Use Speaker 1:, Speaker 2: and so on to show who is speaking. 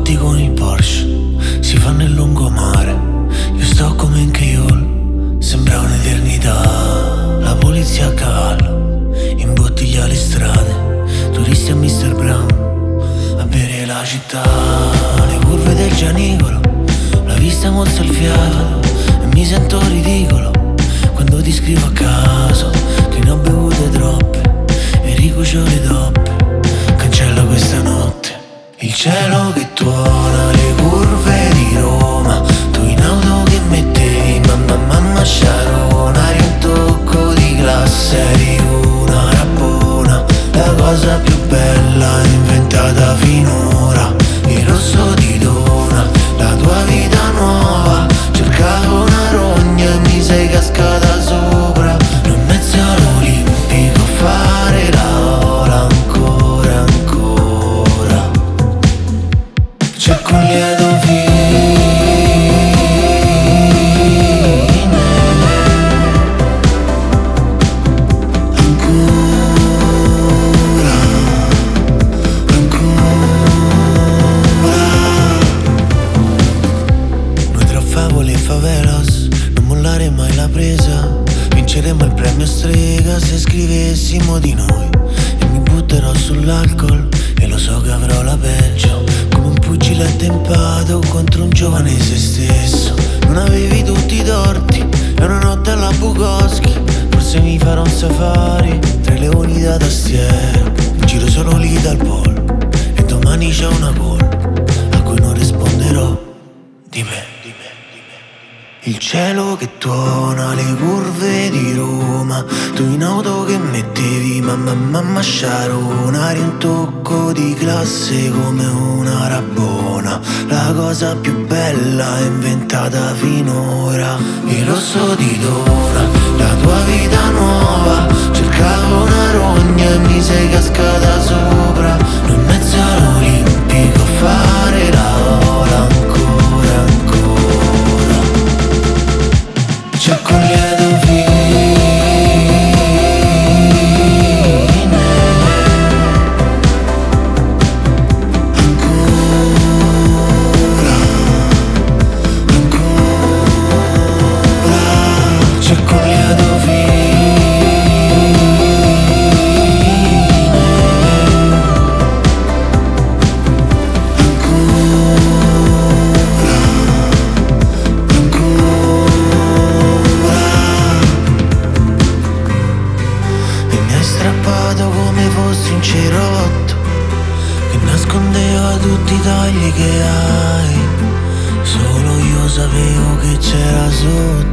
Speaker 1: notti con il Porsche si fanno il lungomare. Io sto come in Caiol, sembra un'eternità. La polizia a cavallo imbottiglia le strade, turisti a Mr. Brown a bere la città. Le curve del Gianicolo, la vista mozza il fiato e mi sento ridicolo quando ti scrivo a caso che ne ho bevute troppe e ricucio le doppe. Cancella questa notte il cielo che tuona, le curve di Roma, tu in auto che mettevi mamma sciarona. Eri un tocco di classe, eri una rabbona, la cosa più bella inventata finora. Il rosso ti dona la tua vita nuova, cercavo una rogna e mi sei cascata sopra. In mezzo all'Olimpico a fare la ola ancora, ancora. Cerco un lieto fine, ancora, ancora. Noi tra favole e favelas, non mollare mai la presa. Vinceremo il premio strega se scrivessimo di noi. E mi butterò sull'alcol e lo so che avrò la peggio, come un pugile attempato contro un giovane se stesso. Non avevi tutti i torti, è una notte alla Bukowski. Forse mi farò un safari tra i leoni da tastiera. Giro solo lì dal polo e domani c'è una call a cui non risponderò di me. Il cielo che tuona, le curve di Roma, tu in auto che mettevi mamma sciarona. Eri un tocco di classe come una rabbona, la cosa più bella inventata finora. Il rosso ti dona la tua vita nuova, cercavo una rogna e mi sei cascata sopra. In mezzo all'Olimpico a fare la ola ancora, ancora. Cerco un lieto fine, ancora, ancora. Cerco un lieto fine, strappato come fossi un cerotto che nascondeva tutti i tagli che hai. Solo io sapevo che c'era sotto.